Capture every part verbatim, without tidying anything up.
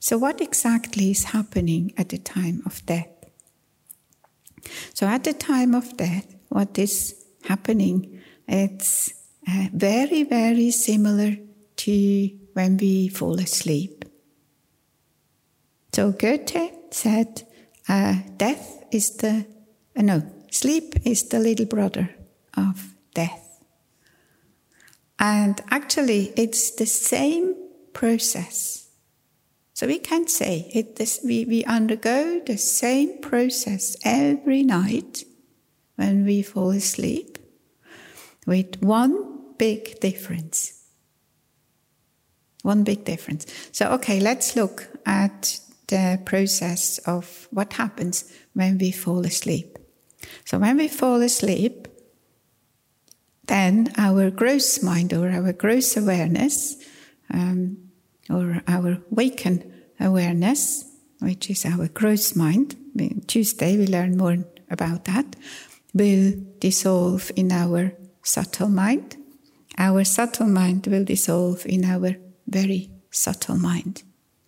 So what exactly is happening at the time of death? So at the time of death, what is happening, it's uh, very, very similar to when we fall asleep. So Goethe said, uh, death is the, uh, no, sleep is the little brother of death. And actually, it's the same process. So we can say it, this, we, we undergo the same process every night when we fall asleep, with one big difference. One big difference. So, okay, let's look at the process of what happens when we fall asleep. So when we fall asleep, then our gross mind or our gross awareness, um, or our waken awareness, which is our gross mind, Tuesday we learn more about that, will dissolve in our subtle mind. Our subtle mind will dissolve in our very subtle mind.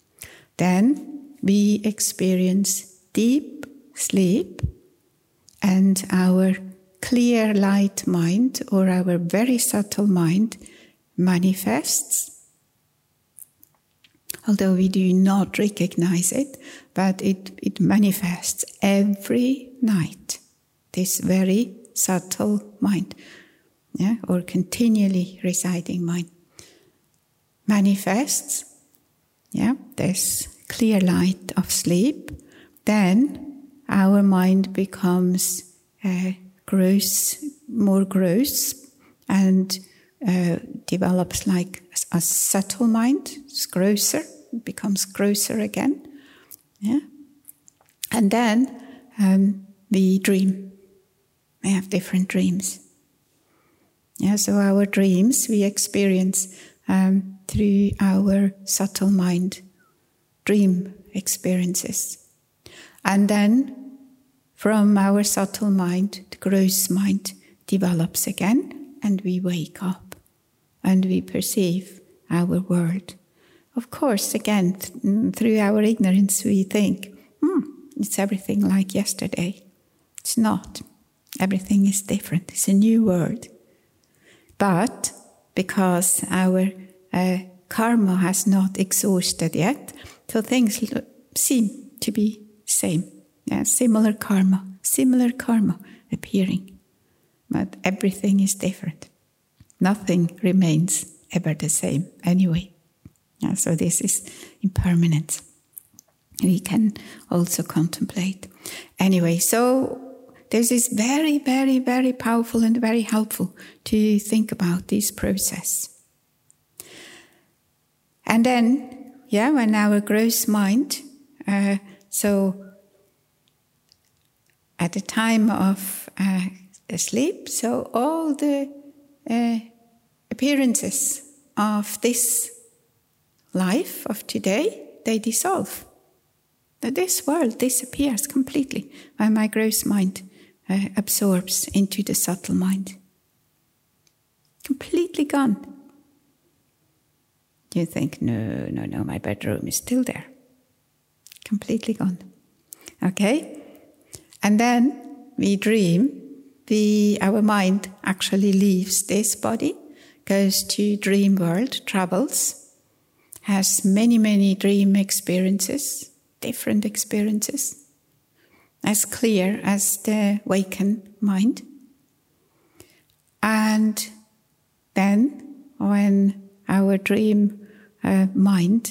Then we experience deep sleep, and our clear light mind or our very subtle mind manifests. Although we do not recognize it, but it, it manifests every night, this very subtle mind, yeah, or continually residing mind, manifests, yeah, this clear light of sleep. Then our mind becomes uh, gross, more gross, and uh, develops like a, a subtle mind. It's grosser. Becomes grosser again, yeah, and then um, we dream. We have different dreams, yeah. So our dreams we experience um, through our subtle mind, dream experiences, and then from our subtle mind, the gross mind develops again, and we wake up, and we perceive our world. Of course, again, th- through our ignorance, we think, hmm, it's everything like yesterday. It's not. Everything is different. It's a new world. But because our uh, karma has not exhausted yet, so things l- seem to be same. Yeah, similar karma, similar karma appearing. But everything is different. Nothing remains ever the same anyway. Yeah, so this is impermanence. We can also contemplate. Anyway, so this is very, very, very powerful and very helpful to think about this process. And then, yeah, when our gross mind, uh, so at the time of uh, sleep, so all the uh, appearances of this life of today, they dissolve. That this world disappears completely when my gross mind uh, absorbs into the subtle mind. Completely gone. You think, no, no, no, my bedroom is still there. Completely gone. Okay? And then we dream. We, our mind actually leaves this body, goes to dream world, travels, has many, many dream experiences, different experiences, as clear as the wakened mind. And then when our dream uh, mind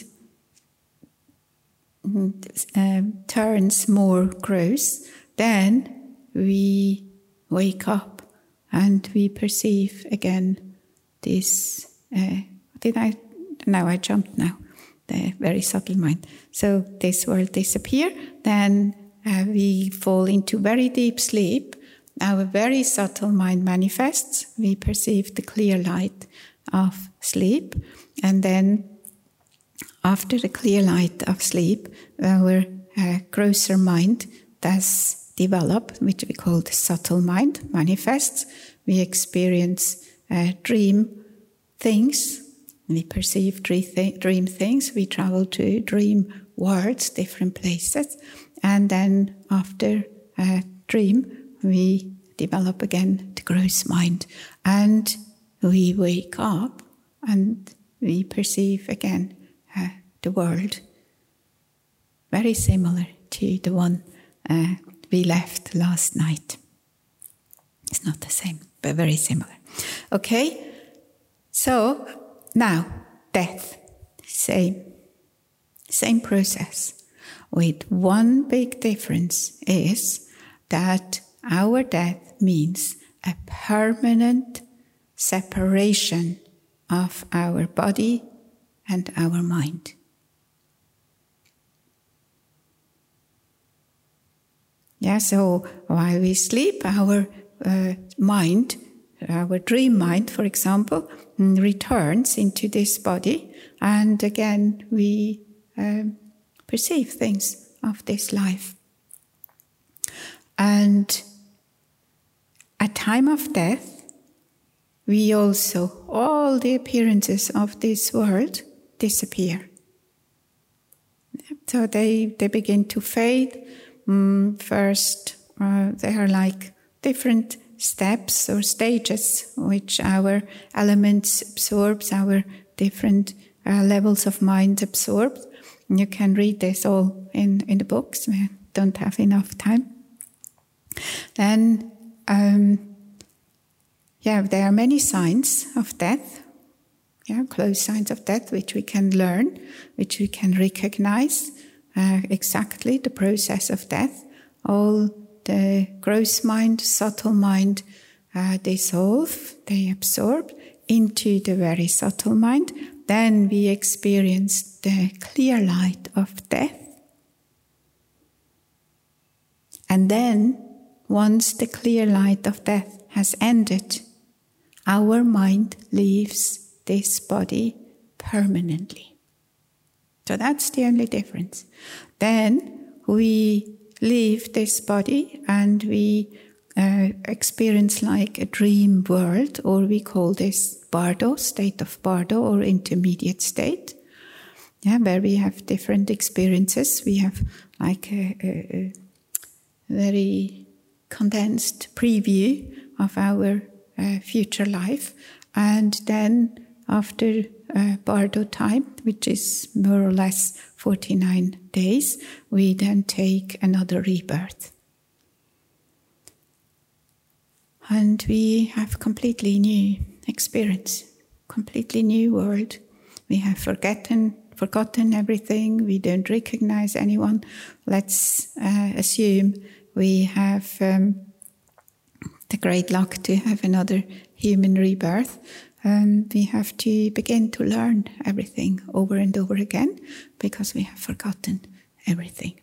uh, turns more gross, then we wake up and we perceive again this, uh, did I Now I jumped now, the very subtle mind. So this will disappear. Then uh, we fall into very deep sleep. Our very subtle mind manifests. We perceive the clear light of sleep. And then after the clear light of sleep, our uh, grosser mind does develop, which we call the subtle mind, manifests. We experience uh, dream things. We perceive dream things. We travel to dream worlds, different places. And then after a dream, we develop again the gross mind. And we wake up and we perceive again uh, the world very similar to the one uh, we left last night. It's not the same, but very similar. Okay, so now death, same, same process. With one big difference is that our death means a permanent separation of our body and our mind. Yeah, so while we sleep, our uh, mind, our dream mind, for example, returns into this body, and again we um, perceive things of this life. And at time of death, we also, all the appearances of this world disappear. So they, they begin to fade. Mm, first, uh, they are like different steps or stages which our elements absorbs, our different uh, levels of mind absorb. You can read this all in, in the books. We don't have enough time. Then, um, yeah, there are many signs of death, yeah, close signs of death, which we can learn, which we can recognize uh, exactly the process of death. All the gross mind, subtle mind uh, dissolve, they absorb into the very subtle mind. Then we experience the clear light of death. And then, once the clear light of death has ended, our mind leaves this body permanently. So that's the only difference. Then we leave this body and we uh, experience like a dream world, or we call this Bardo, state of Bardo, or intermediate state, yeah, where we have different experiences. We have like a, a, a very condensed preview of our uh, future life, and then after uh, Bardo time, which is more or less forty-nine days, we then take another rebirth. And we have completely new experience, completely new world. We have forgotten forgotten everything. We don't recognize anyone. Let's uh, assume we have um, the great luck to have another human rebirth. Um, we have to begin to learn everything over and over again because we have forgotten everything.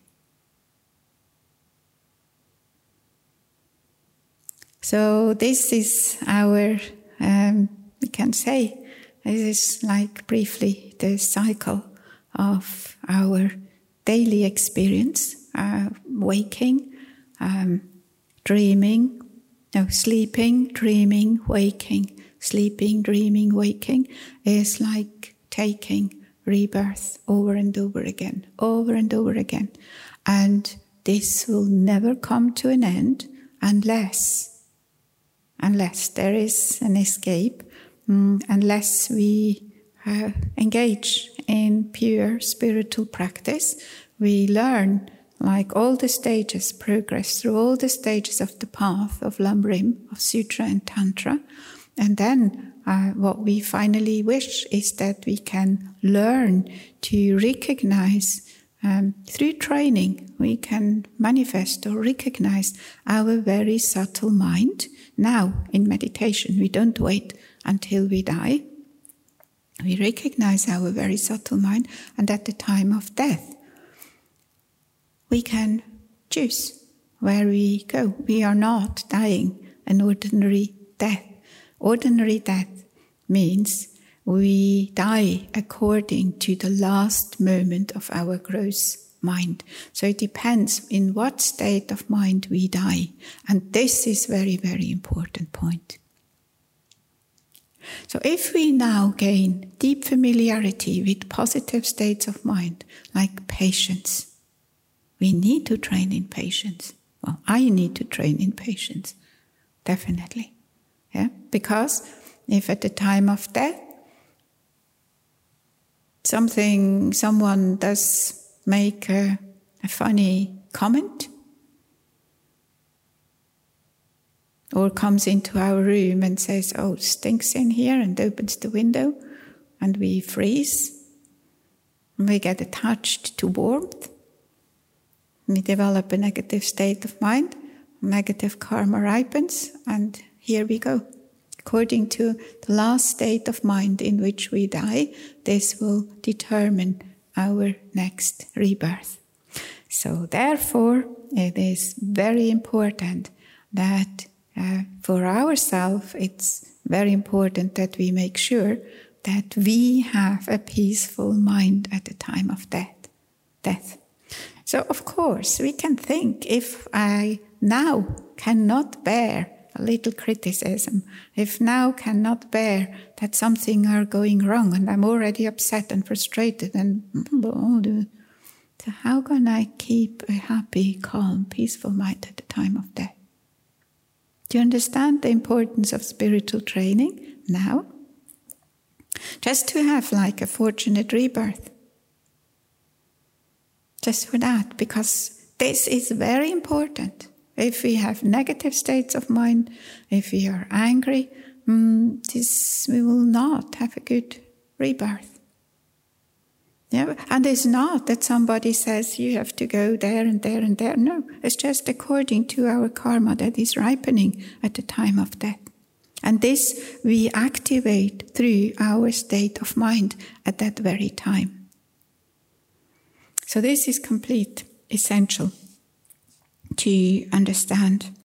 So this is our, um, we can say, this is like briefly the cycle of our daily experience, uh, waking, um, dreaming, no, sleeping, dreaming, waking. Sleeping, dreaming, waking is like taking rebirth over and over again, over and over again. And this will never come to an end unless, unless there is an escape, um, unless we uh, engage in pure spiritual practice. We learn like all the stages, progress through all the stages of the path of Lamrim, of Sutra and Tantra. And then uh, what we finally wish is that we can learn to recognize, um, through training, we can manifest or recognize our very subtle mind. Now, in meditation, we don't wait until we die. We recognize our very subtle mind, and at the time of death, we can choose where we go. We are not dying an ordinary death. Ordinary death means we die according to the last moment of our gross mind. So it depends in what state of mind we die. And this is very, very important point. So if we now gain deep familiarity with positive states of mind, like patience, we need to train in patience. Well, I need to train in patience, definitely. Yeah, because if at the time of death, something, someone does make a, a funny comment, or comes into our room and says, oh, it stinks in here, and opens the window, and we freeze, and we get attached to warmth, we develop a negative state of mind, negative karma ripens, and here we go. According to the last state of mind in which we die, this will determine our next rebirth. So therefore, it is very important that uh, for ourselves, it's very important that we make sure that we have a peaceful mind at the time of death. death. So of course, we can think, if I now cannot bear a little criticism, if now cannot bear that something are going wrong and I'm already upset and frustrated, and so how can I keep a happy, calm, peaceful mind at the time of death? Do you understand the importance of spiritual training now? Just to have like a fortunate rebirth. Just for that, because this is very important. If we have negative states of mind, if we are angry, mm, this we will not have a good rebirth. Yeah, and it's not that somebody says you have to go there and there and there. No, it's just according to our karma that is ripening at the time of death. And this we activate through our state of mind at that very time. So this is complete, essential to understand